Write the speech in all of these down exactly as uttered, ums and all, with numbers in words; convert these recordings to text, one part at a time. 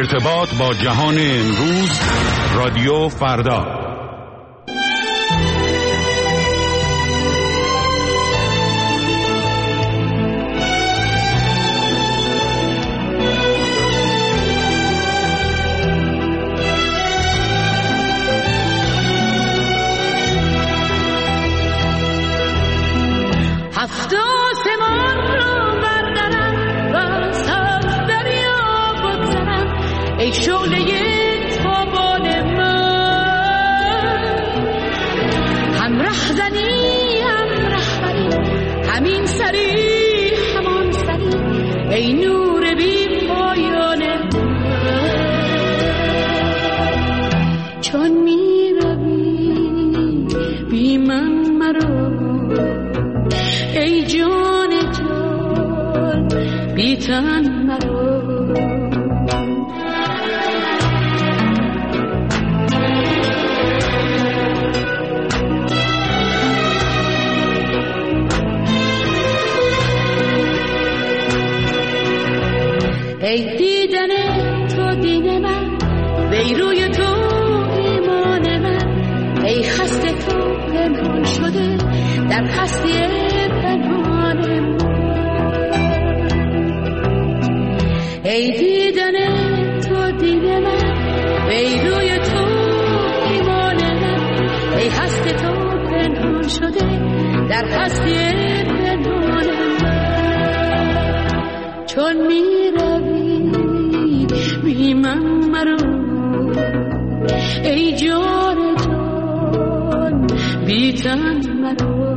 ارتباط با جهان امروز، رادیو فردا. هفت آسمان را بردارم و از دریا بگذرم، ای شعله تابان من. هم رهزنی هم رهبری، همین سری همان سری، ای نور بی پایان من. چون می روی بی من مرو، ای جان جان بی تن مرو. ای دیدن تو دین من، ای روی تو ایمان من، ای خسته تو پنهان شده در هستی پنهان من. ای دیدن تو دین من، ای روی تو ایمان من، ای هست تو پنهان شده در هستی پنهان من. چون می روی بی من مرو، ای جان جان بی تن مرو.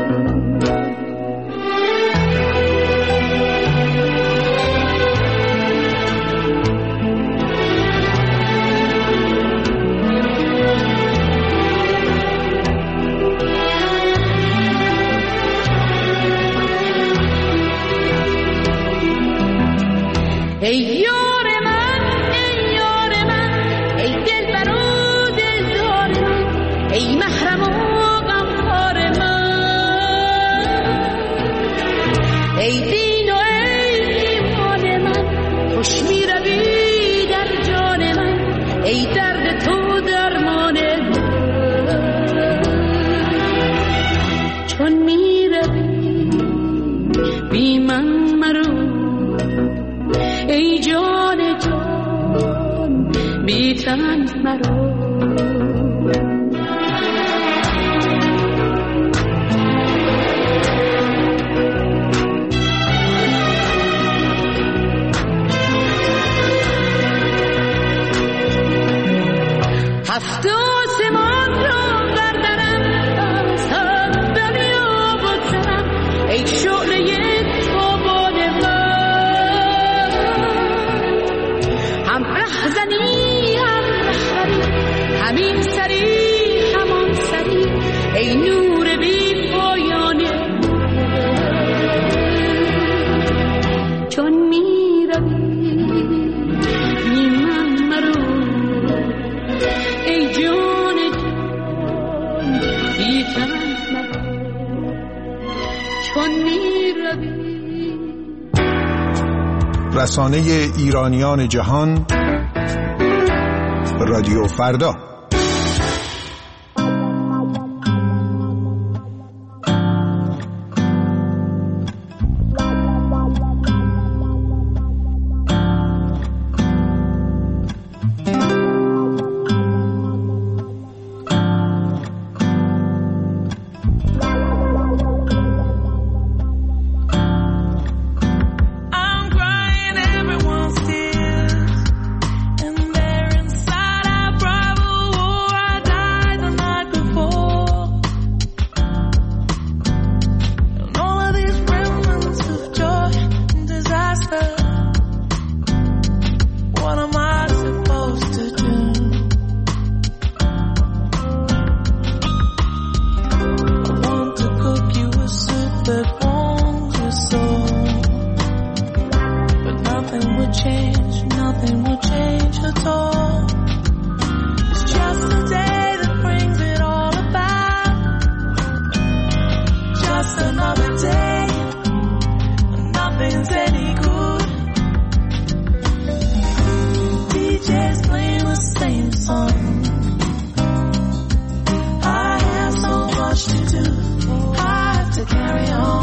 ای یار من، ای یار من، ای دلبر و دلدار من، ای محرم و غمخوار من. ای دین و ای ایمان من، خوش می روی در جان من، ای درد تو درمان من. چون می روی بی من مرو، ای جان جان بی تن مرو. هفت آسمان را بردارم، از هم دریا بگذرم، ای شعله تابان من. هم رهزنی هم رهبری، همین سری همان سری، ای نور بی پایان من. چون می روی بی من مرو، ای جان جان بی تن مرو. چون می روی. رسانه ایرانیان جهان، رادیو فردا. J's playing the same song. I have so much to do, I have to carry on.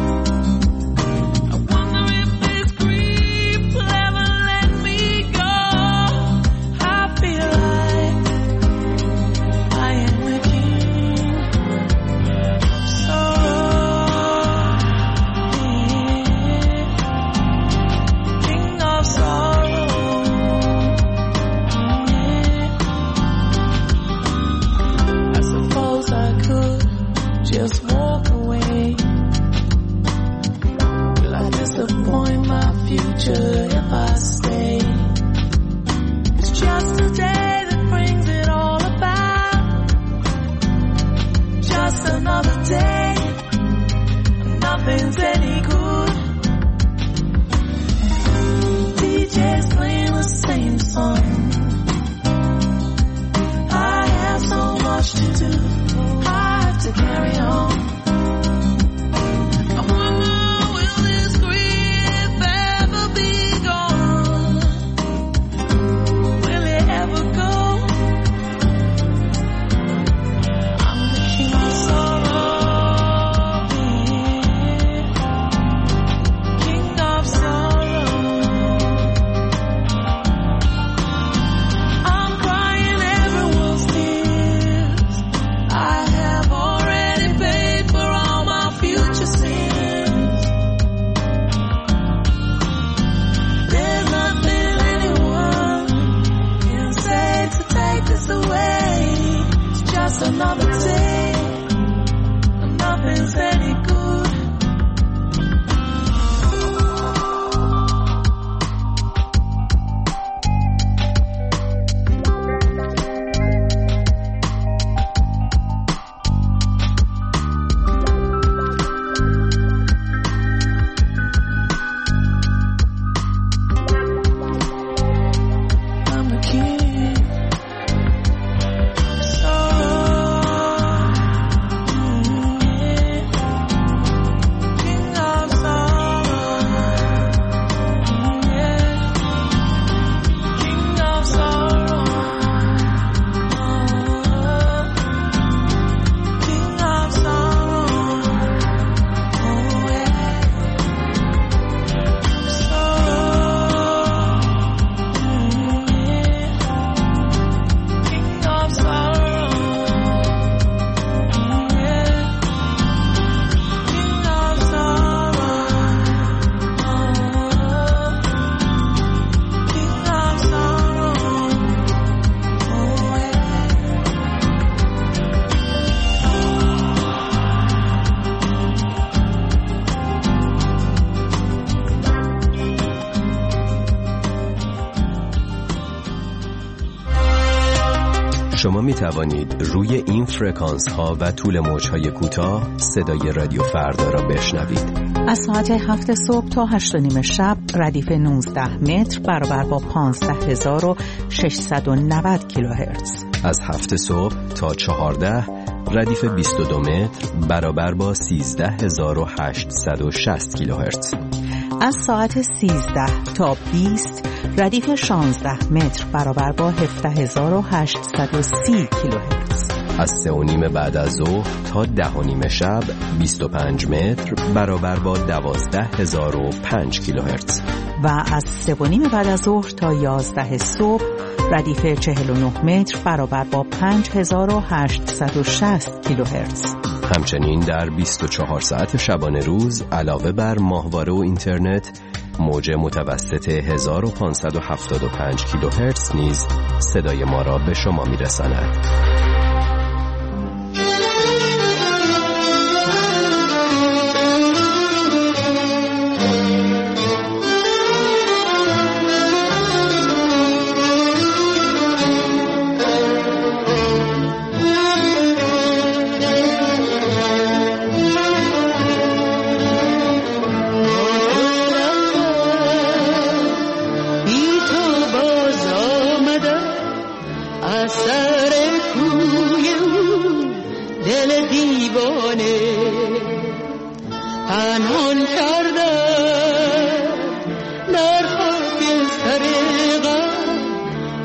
شما می توانید روی این فرکانس ها و طول موج های کوتاه صدای رادیو فردا را بشنوید. از ساعت هفت صبح تا هشت و نیم شب ردیف نوزده متر برابر با پانزده هزار و ششصد و نود کیلوهرتز. از هفت صبح تا چهارده ردیف بیست و دو متر برابر با سیزده هزار و هشتصد و شصت کیلوهرتز. از ساعت سیزده تا بیست ردیف شانزده متر برابر با هفده هزار و هشتصد و سی کیلوهرتز. از سه و نیم بعد از ظهر تا ده و نیم شب بیست و پنج متر برابر با دوازده هزار و پنج کیلوهرتز. و از سه و نیم بعد از ظهر تا یازده صبح ردیف چهل و نه متر برابر با پنج هزار و هشتصد و شصت کیلوهرتز. همچنین در بیست و چهار ساعت شبانه روز علاوه بر ماهواره و اینترنت موج متوسط هزار و پانصد و هفتاد و پنج کیلوهرتز نیز صدای ما را به شما میرساند.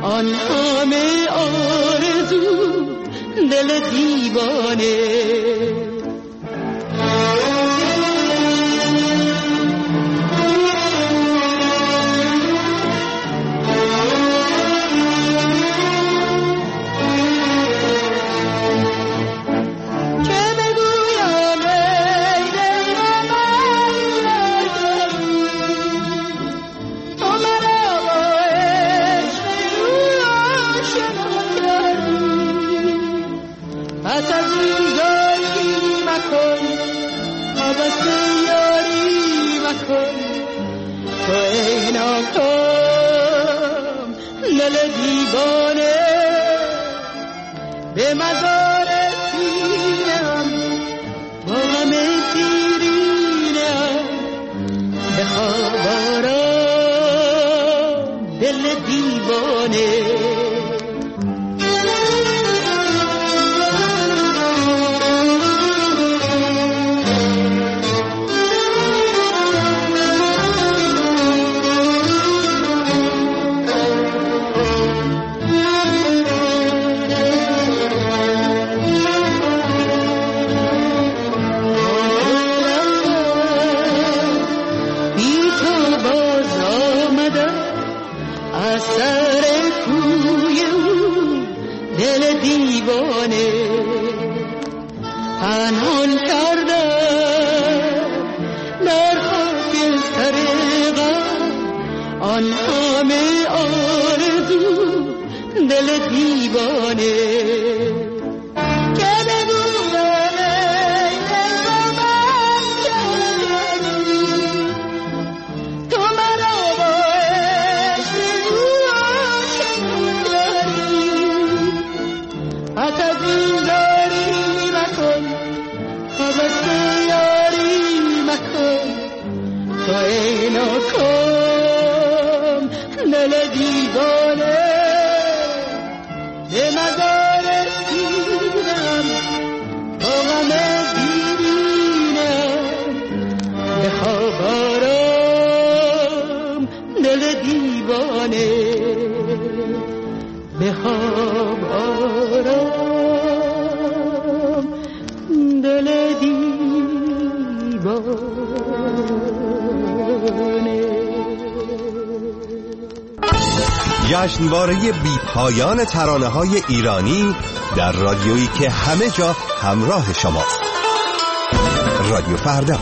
آن همه آرزو دل دیوانه. به مزار سینم با غم دیرینم بخواب آرام دل دیوانه. پنهان کردم در خاک سر غم آن همه آرزو دل دیوانه. که بگویم ای دل با من کردی تو مرا با عشق او آشنا کردی. پس از این حوث یاری مکن تو ای ناکام دل دیوانه. به مزار سینم با غم دیرینم بخواب آرام دل دیوانه. بخواب آرام دل دیوانه. جشنواره بی پایان ترانه‌های ایرانی در رادیویی که همه جا همراه شماست. رادیو فردا.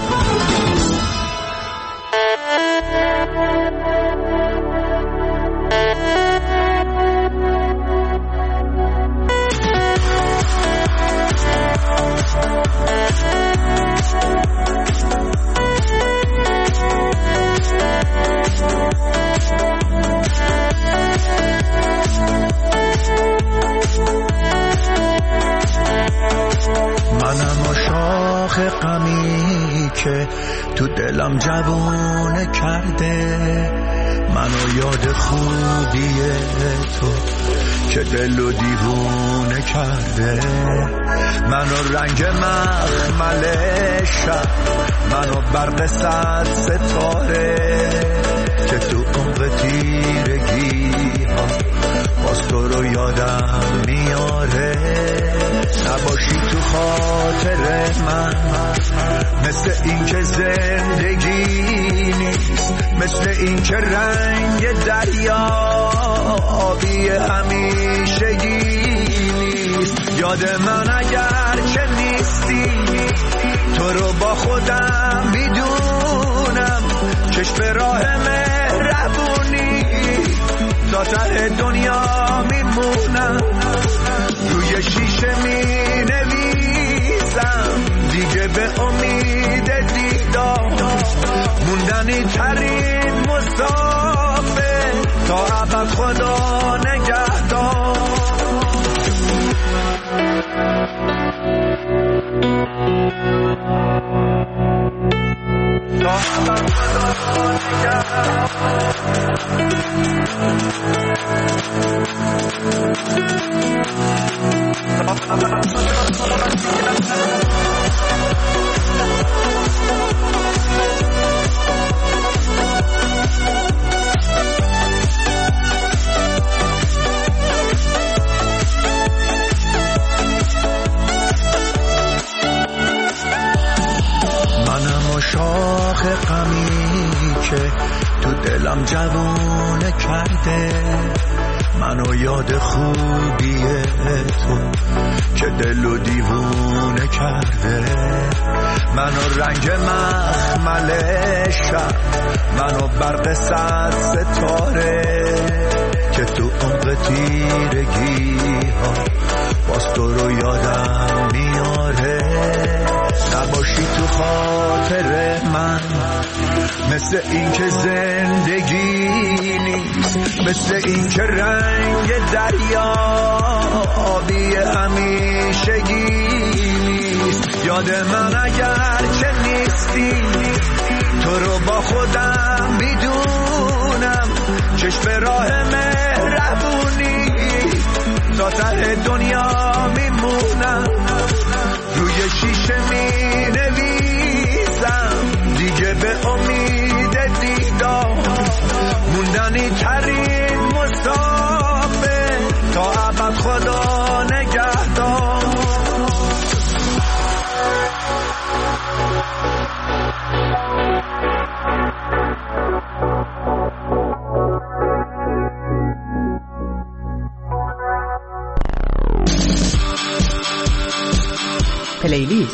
که تو دلم جوونه کرده منو یاد خوبی تو که دلو دیوونه کرده. منو رنگ مخمل شب منو برق صد ستاره که تو عمق تیرگی ها باز تو رو یادم میاره. نباشی تو خاطر من مثل این که زندگی نیست، مثل این که رنگ دریا آبی همیشگی نیست. یاد من اگر که نیستی تو رو با خودم میدونم، چشم راه مهربونی تا ته دنیا میمونم. روی شیشه می نویسم دیگه به امید دیدار موندنی ترین مسافر تا ابد خدا نگهدار. تا ابد خدا نگهدار. دلم جوونه کرده منو یاد خوبی تو که دلو دیوونه کرده منو رنگ مخمل شب منو برق صد ستاره که تو عمق تیرگی ها باز تو رو یادم میاره نباشی تو خاطر من مثل این که زندگی نیست مثل این که رنگ دریا آبی همیشگی نیست یاد من اگر چه نیستی تو رو با خودم میدونم چشم راه مهربونی تا ته دنیا میمونم روی شیشه می نویسم دیگه به امید دیدار موندنی ترین مسافر تا ابد خدا نگهدار پلیلیست.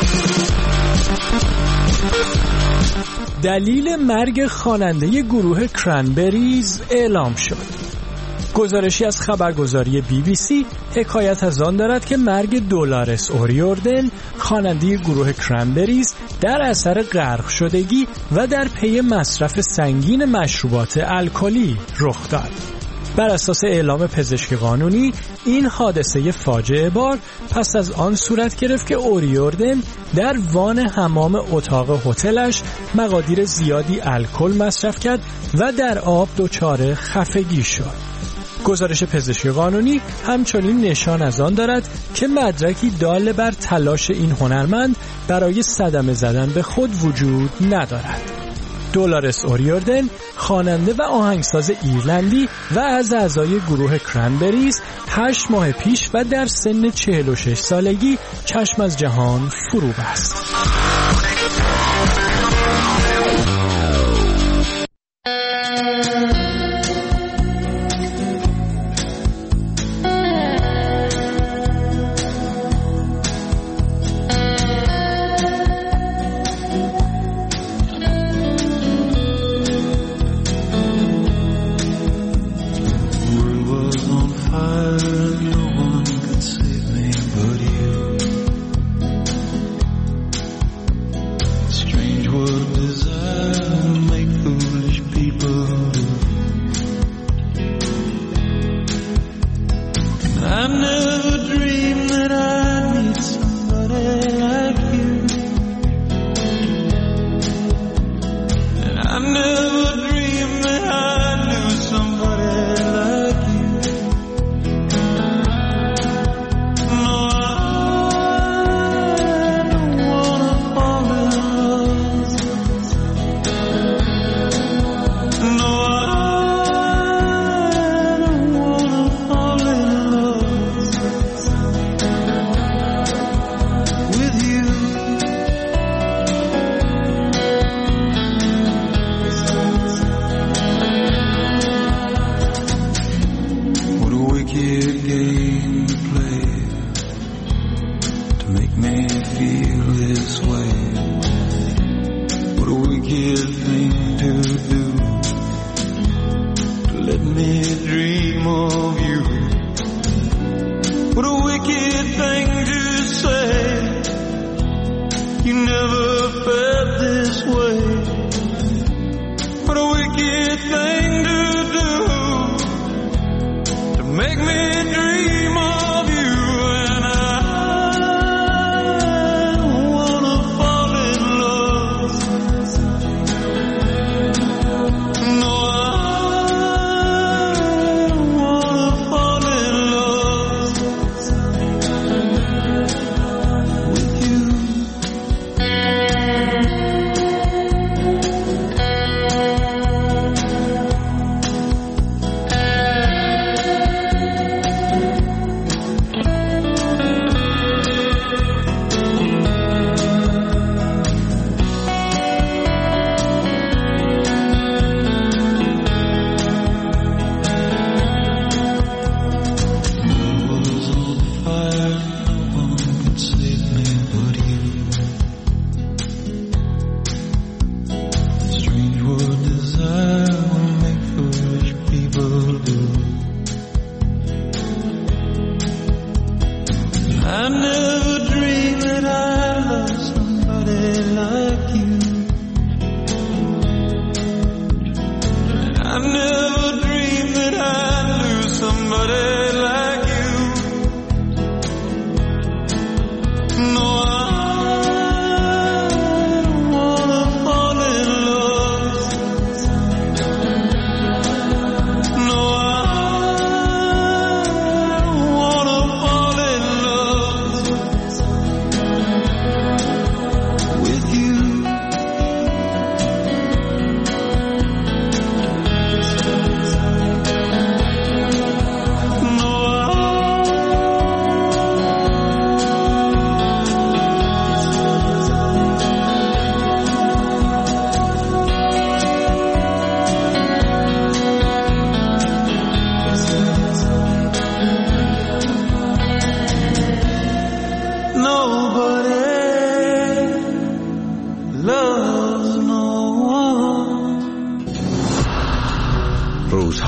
دلیل مرگ خواننده گروه کرنبریز اعلام شد. گزارشی از خبرگزاری بی بی سی حکایت از آن دارد که مرگ دولارس اوریوردن خواننده گروه کرنبریز در اثر غرق شدگی و در پی مصرف سنگین مشروبات الکلی رخ داد. بر اساس اعلام پزشک قانونی این حادثه فاجعه بار پس از آن صورت گرفت که اوریوردن در وان حمام اتاق هتلش مقادیر زیادی الکل مصرف کرد و در آب دچار خفگی شد. گزارش پزشک قانونی همچنین نشان از آن دارد که مدرکی دال بر تلاش این هنرمند برای صدمه زدن به خود وجود ندارد. دولارس اوریوردن خواننده و آهنگساز ایرلندی و از اعضای گروه کرنبریز هشت ماه پیش و در سن چهل و شش سالگی چشم از جهان فرو بست.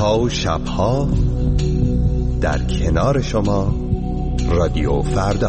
روزها و شبها در کنار شما رادیو فردا.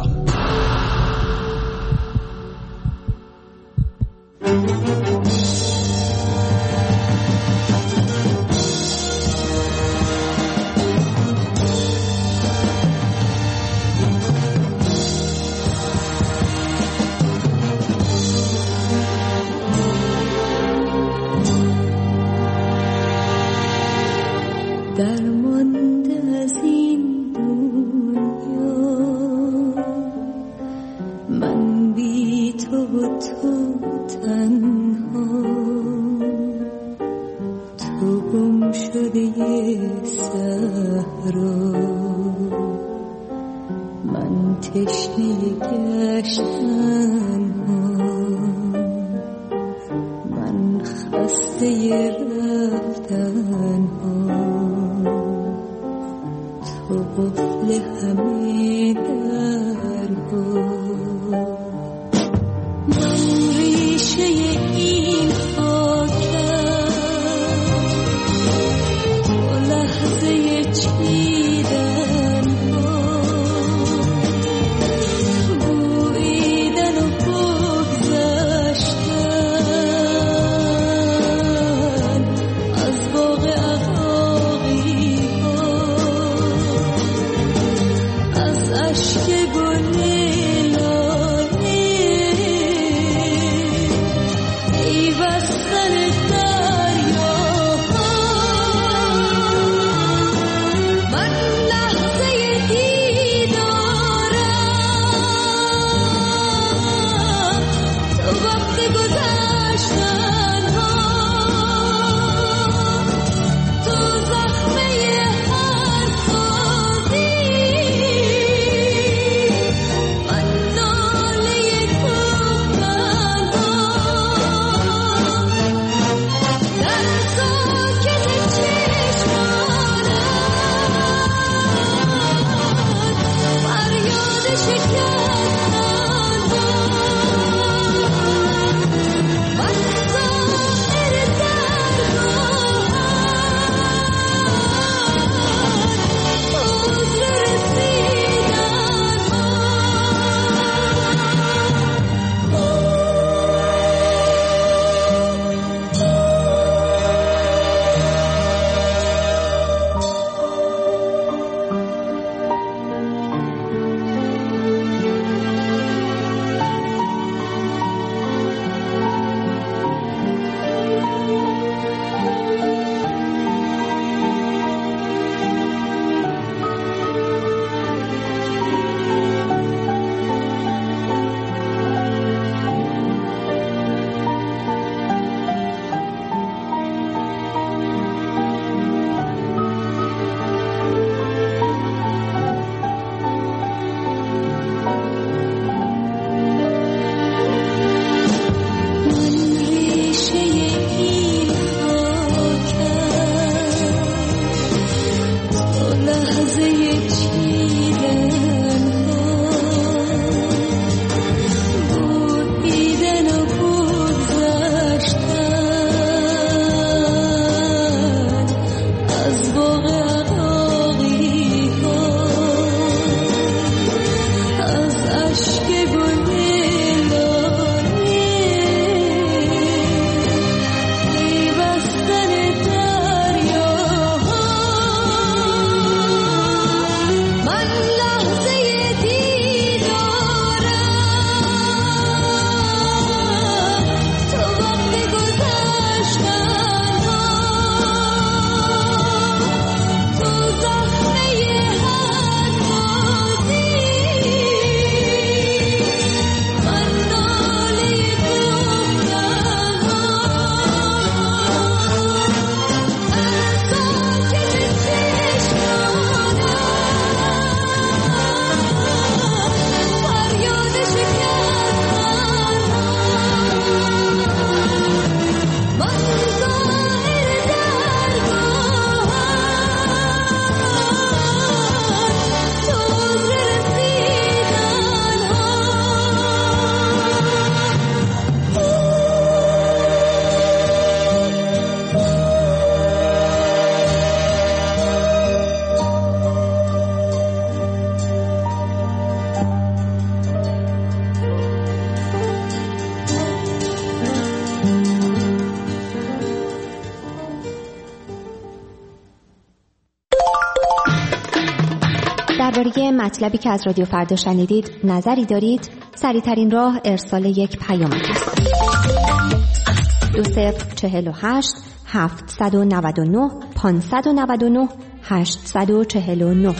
درباره مطلبی که از رادیو فردا شنیدید نظری دارید؟ سریع‌ترین راه ارسال یک پیام است. دو صفر چهل و هشت هفتصد و نود و نه پانصد و نود و نه هشتصد و چهل و نه.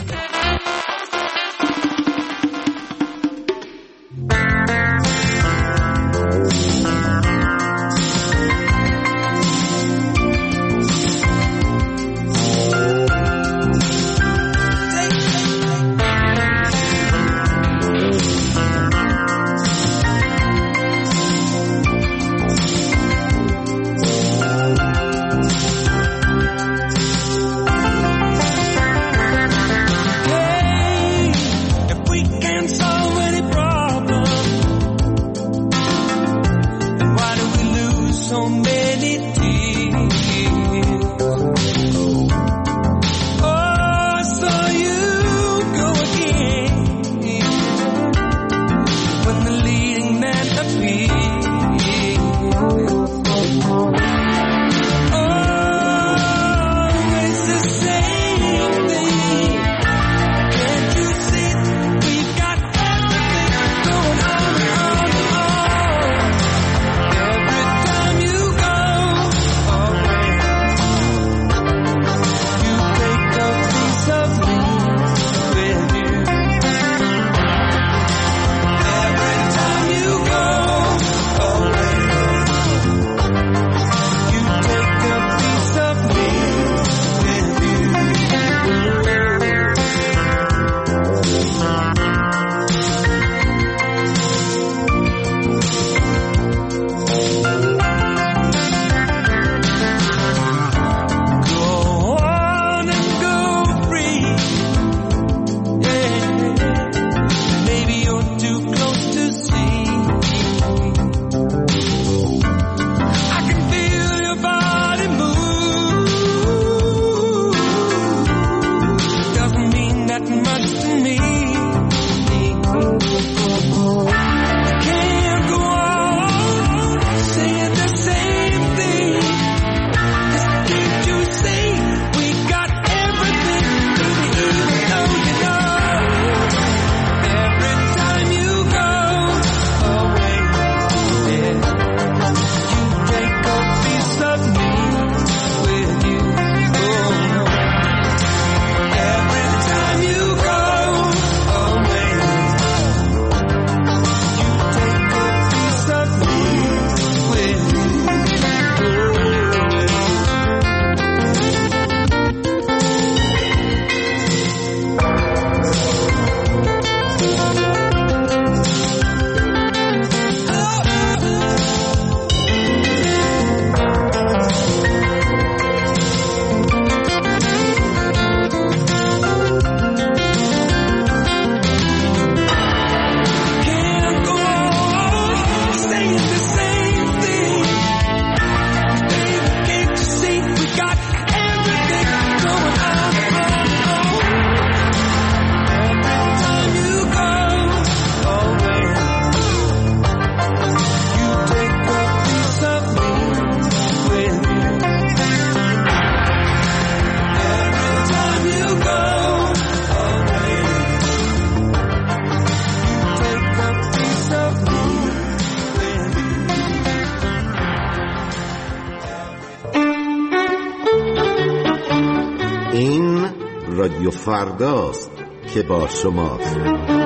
رادیو فرداست که با شماست.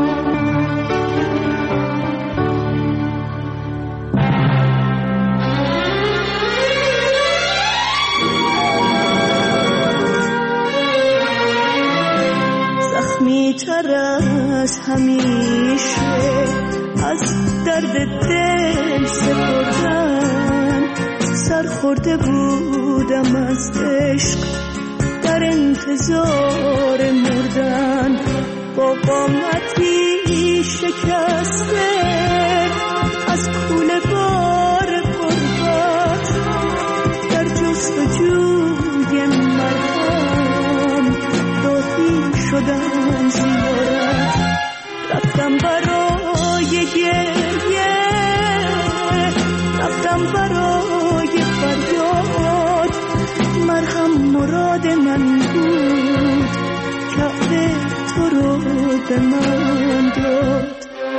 زخمی تر از همیشه از درد دل سپردن، سرخورده بودم از عشق در انتظار مردن، با قامتی شکسته از کوله بار غربت در جستجوی مرهم راهی شدم زیارت. رفتم برای گریه، رفتم برای فریاد، مرهم مراد من بود، کعبه تو رو به من داد.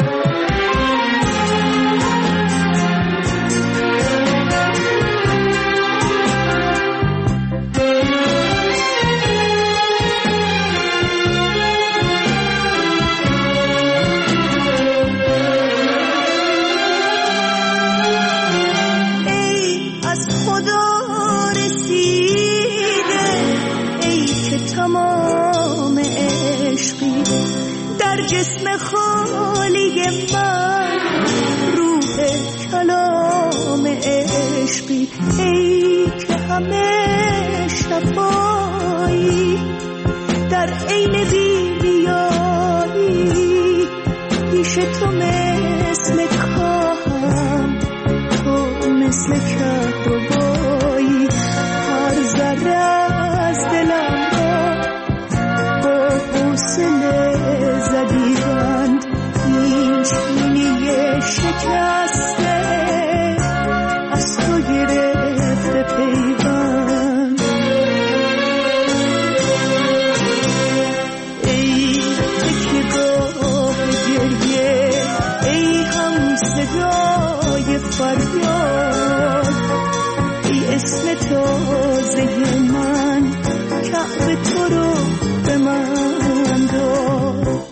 جسم خالی من روح کلام عشقی، ای که همه شفایی در عین بی‌ریایی، پیش تو مثل کاهم، تو مثل کهربایی، هر ذره از دلم را با حوصله زدیدند، این چینی شکسته از تو گرفته پیوند. ای تکیه‌گاه گریه، ای هم صدای فریاد، ای اسم تازه من، کعبه تو رو به من داد.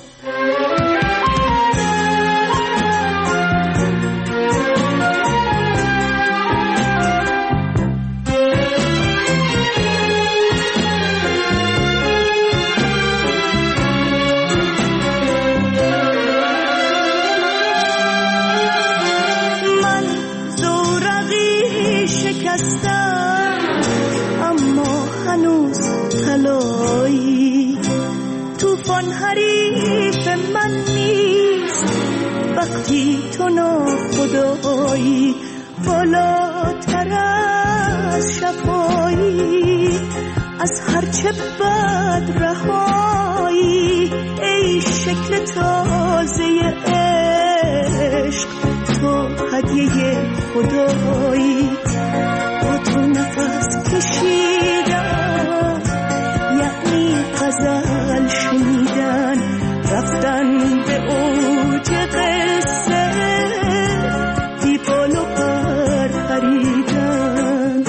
طوفان حریف من نیست وقتی تو ناخدایی، بالاتر از شفایی، از هرچه بد رهایی، ای شکل تازه عشق، تو هدیه خدایی. با تو نفس کشیدم یعنی غزل شنیدن، رفتن به اوج قصه، بی بال و پر پریدن.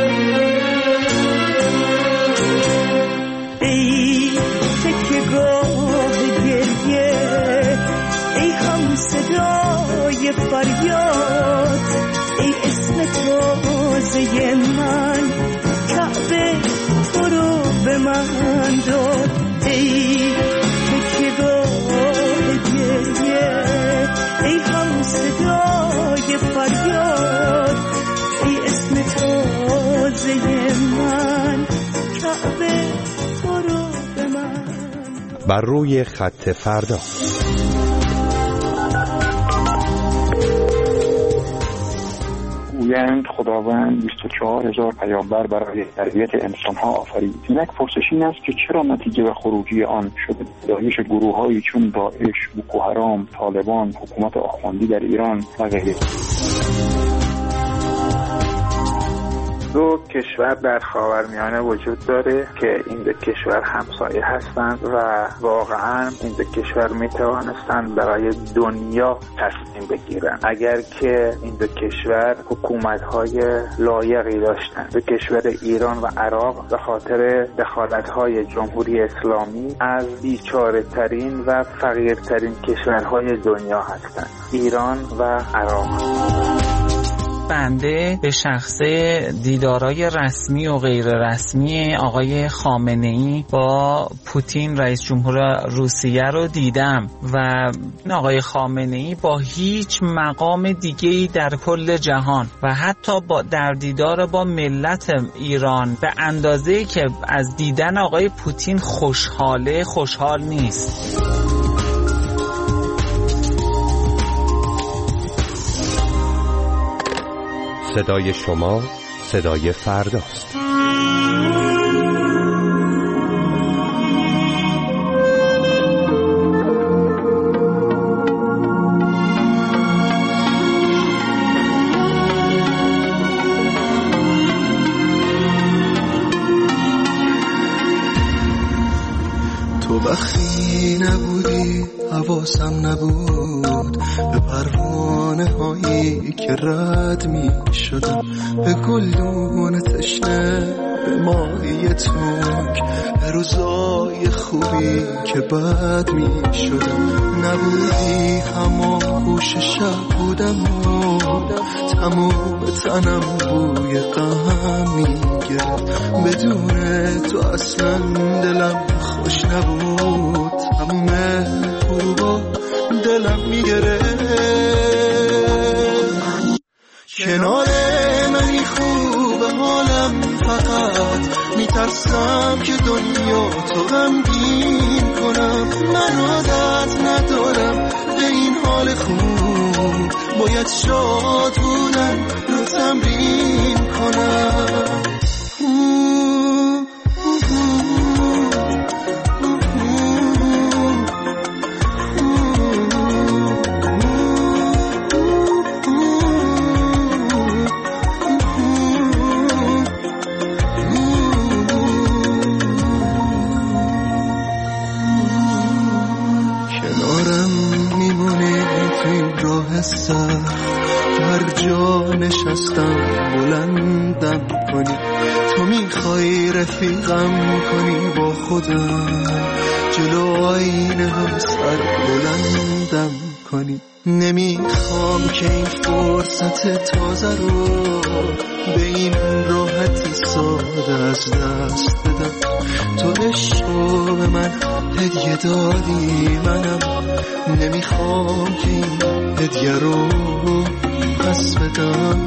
ای تکیه‌گاه گریه، ای هم صدای فریاد، ای اسم تازه من، کعبه تو رو به من داد. ای تکیه‌گاه گریه، ای هم صدای فریاد، ای اسم تازه من، کعبه تو رو به من. بر روی خط فردا. گویند خداوند بیست و چهار هزار پیامبر برای تربیت انسانها آفرید. یک پرسش این است که چرا نتیجه و خروجی آن شده پیدایش گروه‌هایی چون داعش، بوکو حرام، طالبان، حکومت آخوندی در ایران و غیره. دو کشور در خاورمیانه وجود داره که این دو کشور همسایه هستند و واقعا این دو کشور می توانستند برای دنیا تصمیم بگیرن اگر که این دو کشور حکومت‌های لایقی داشتند. دو کشور ایران و عراق به خاطر دخالت‌های جمهوری اسلامی از بیچاره ترین و فقیرترین کشورهای دنیا هستند، ایران و عراق. بنده به شخصه دیدارای رسمی و غیر رسمی آقای خامنه‌ای با پوتین رئیس جمهور روسیه رو دیدم و آقای خامنه‌ای با هیچ مقام دیگه‌ای در کل جهان و حتی با در دیدار با ملت ایران به اندازه‌ای که از دیدن آقای پوتین خوشحاله خوشحال نیست. صدای شما صدای فرداست. تو وقتی نبودی حواسم نبود به پروانه هایی که رد می شدم، به گلدون تشنه، به ماهی تنگ، به روزای خوبی که بد می شدم. نبودی همان گوش شب بودم و تمام تنم بوی غم می گرفت. بدون تو اصلا دلم خوش نبود، تمام غروبا دلم می گرفت. کنار منی خوب حالم، فقط میترسم که دنیا تو غمگین کنم. من عادت ندارم به این حال خوب، باید شاد بودن رو تمرین کنم. هر جا نشستم بلندم کنی، تو میخوای رفیقم کنی با خودم، جلو آینه هم سر بلندم کنی. نمیخوام که این فرصت تازه رو به این راحتی ساده از دست بدم. تو عشقو به من هدیه دادی، منم نمیخوام که این هدیه رو پس بدم.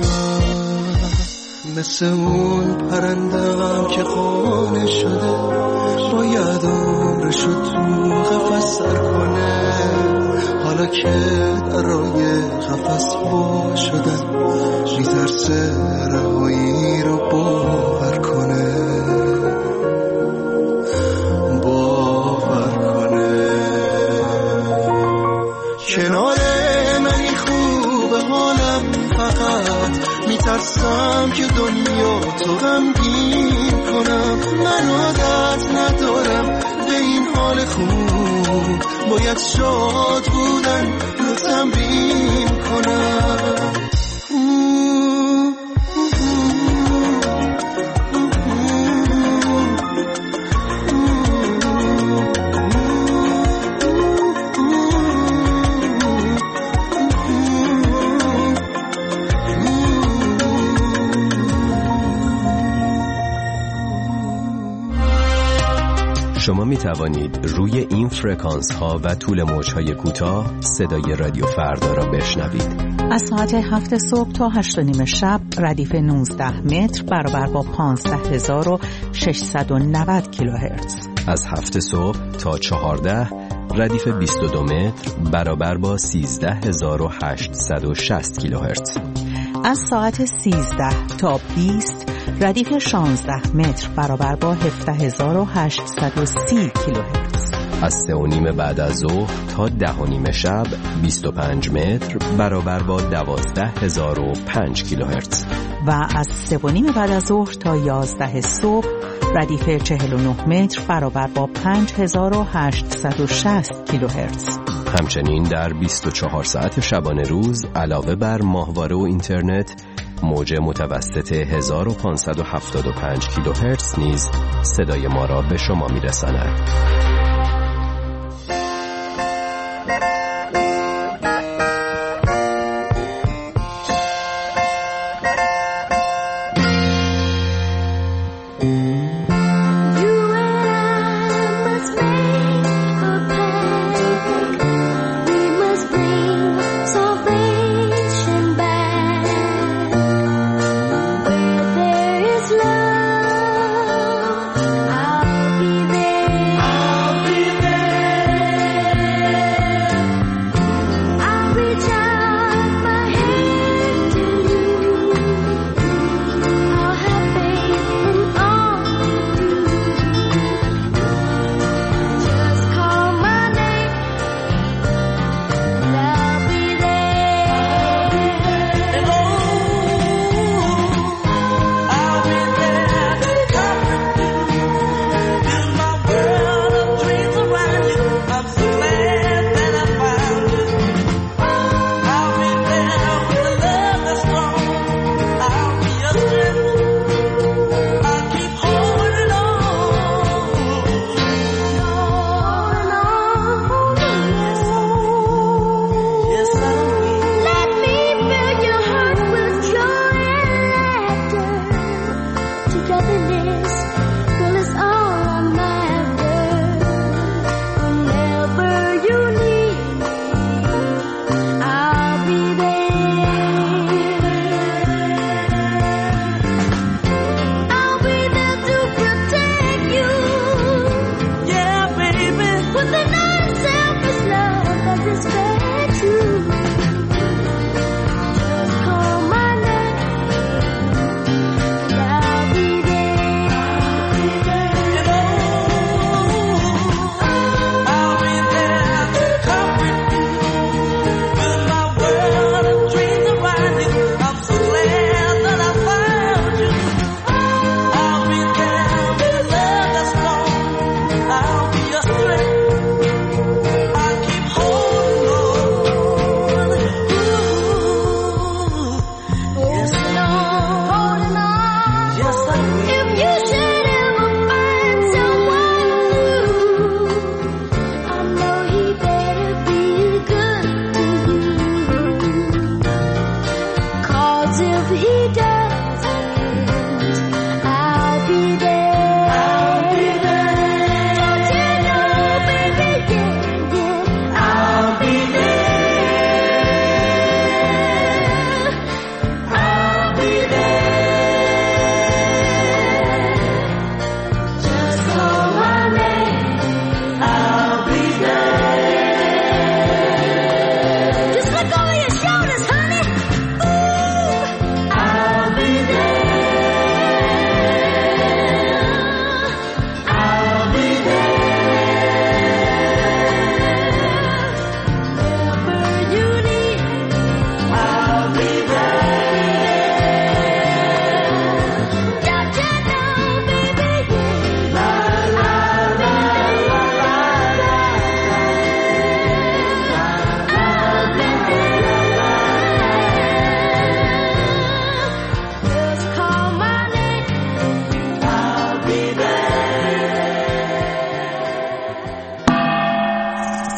مثل اون پرندم که خانه شده، باید عمرشو تو قفس سر کنه. حالا که درای قفس با شدن، میترسه رهایی رو باور کنه، باور کنه. کنار منی خوب حالم، فقط میترسم که دنیا تو غمگین کنم. من عادت ندارم به این حال خوب، باید شاد بودن رو تمرین کنم. شما می توانید روی این فرکانس ها و طول موج های کوتاه صدای رادیو فردا را بشنوید. از ساعت هفت صبح تا هشت و نیم شب ردیف نوزده متر برابر با پانزده هزار و ششصد و نود کیلوهرتز. از هفت صبح تا چهارده ردیف بیست و دو متر برابر با سیزده هزار و هشتصد و شصت کیلوهرتز. از ساعت سیزده تا بیست ردیف شانزده متر برابر با هفده هزار و هشتصد و سی کیلوهرتز. از سه و نیم بعد از ظهر تا ده و نیم شب بیست و پنج متر برابر با دوازده هزار و پنج کیلوهرتز. و از سه و نیم بعد از ظهر تا یازده صبح ردیف چهل و نه متر برابر با پنج هزار و هشتصد و شصت کیلوهرتز. همچنین در بیست و چهار ساعت شبانه روز علاوه بر ماهواره و اینترنت، موج متوسط هزار و پانصد و هفتاد و پنج کیلوهرتز نیز صدای ما را به شما میرساند. I'll be there.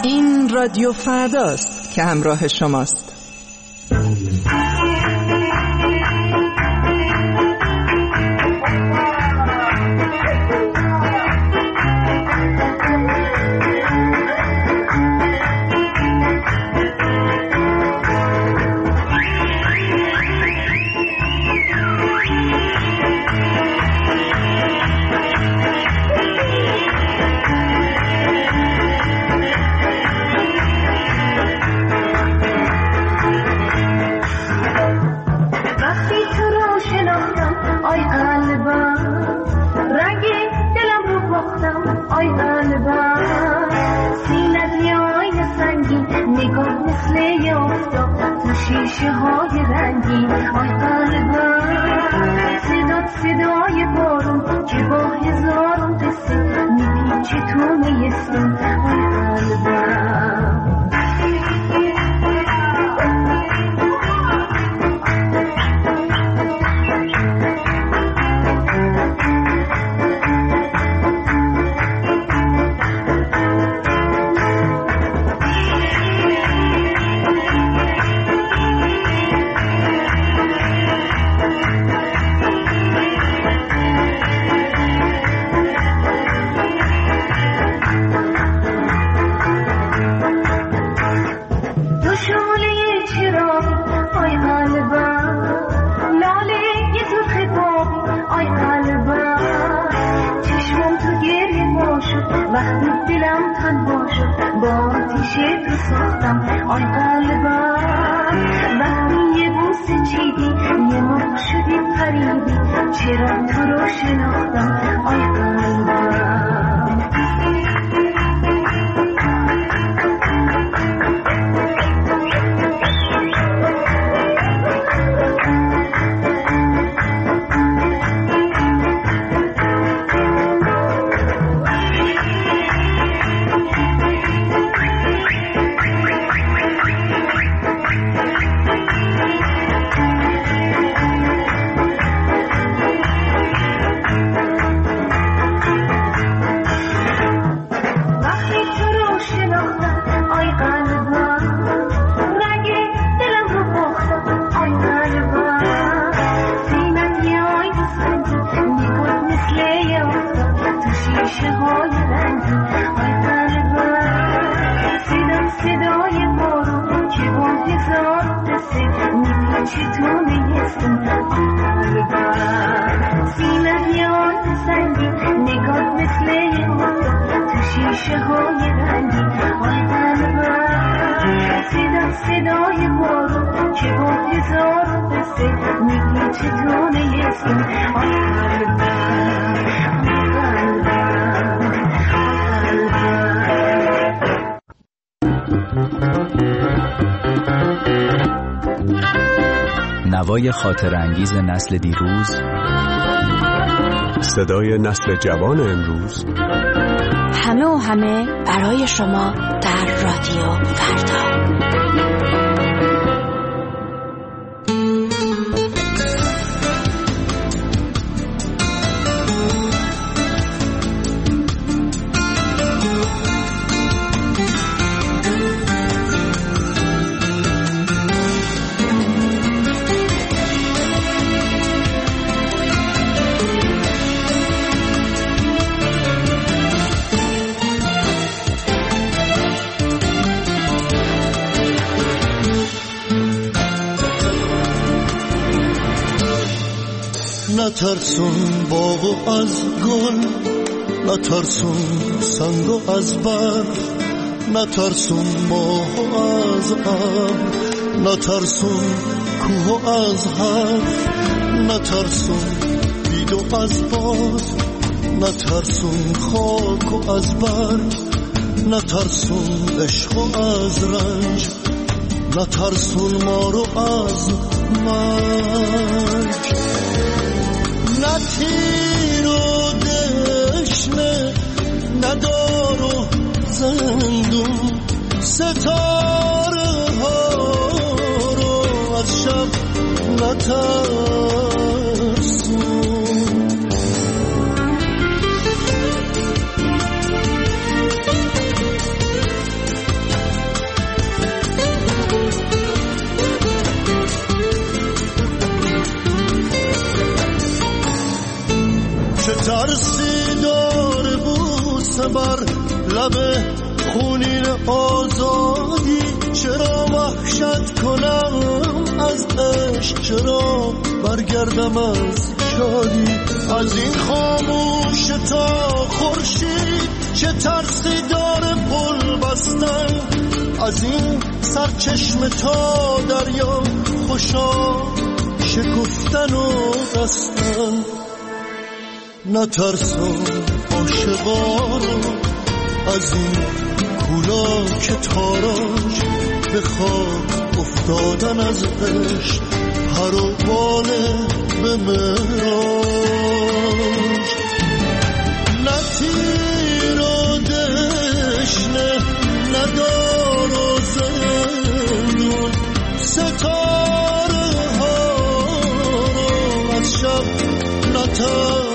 این رادیو فرداست که همراه شماست. نوای خاطر انگیز نسل دیروز، صدای نسل جوان امروز، همه و همه برای شما در رادیو فردا. نترسون باغ از گل، نترسون سنگ از برف، نترسون ماه از ابر، نترسون کوه از حرف، نترسون بید و از باد، نترسون خاک و از برگ، نترسون عشق و از رنج، نترسون ما رو از مرگ. نه تیر و دشنه، نه دار و زندون، ستاره ها رو از شب نترسون. لب خونین آزادی، چرا وحشت کنم از عشق، چرا برگردم از شادی. از این خاموش تا خورشید چه ترسی داره پل بستن، از این سرچشمه تا دریا خوشا شکفتن و بستن. نترسم عاشقا رو از این کولا که تاراج، به خاک افتادن از عشق پر و باله به معراج. نه تیر و دشنه نه دار و زندون، ستاره ها رو از شب نترسون.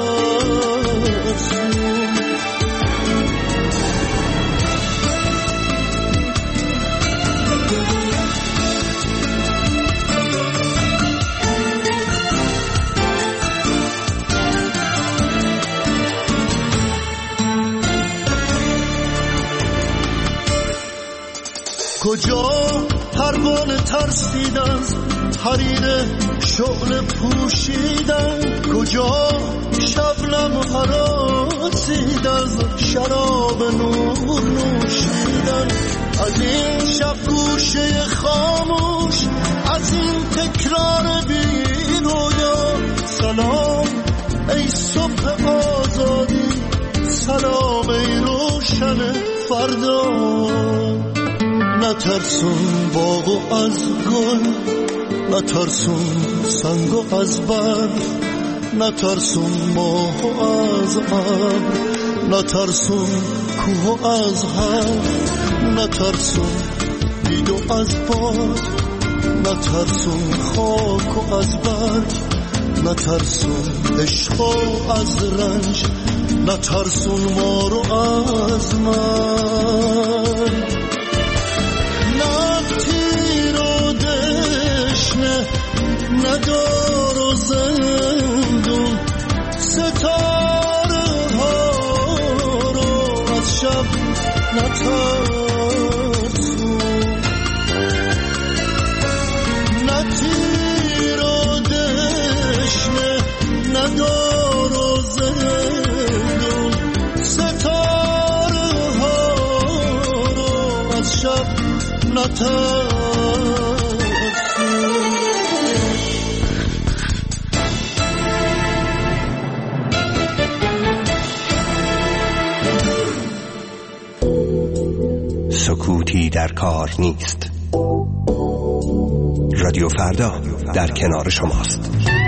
کجا پروانه ترسیدن حریر شعله پوشیدن، کجا شبنم هراسید از شراب نور نوشیدن. از این شب گوشه خاموش، از این تکرار بی رویا، سلام ای صبح آزادی، سلام ای روشن فردا. نترسون باغ از گل، نترسون سنگ از برف، نترسون ماه از ابر، نترسون کوه از حرف، نترسون بید از باد، نترسون خاک از برگ، نترسون عشق از رنج، نترسون ما رو از من. ندار و زندون، ستاره ها رو از شب نترسون. نه تیر و دشنه ندار و زندون، ستاره ها رو از شب نترسون. سکوتی در کار نیست. رادیو فردا در کنار شماست.